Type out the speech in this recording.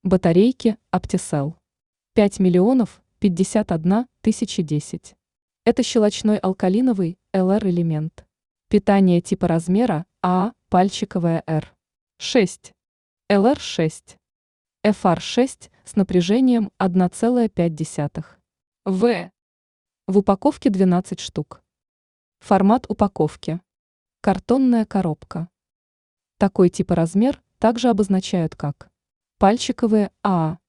Батарейки Opticell. 5 миллионов 51 тысячи 10. Это щелочной алкалиновый LR-элемент. Питание типа размера АА, пальчиковая R6, LR6, FR6 с напряжением 1,5 В. В упаковке 12 штук. Формат упаковки. Картонная коробка. Такой тип и размер также обозначают как пальчиковые АА.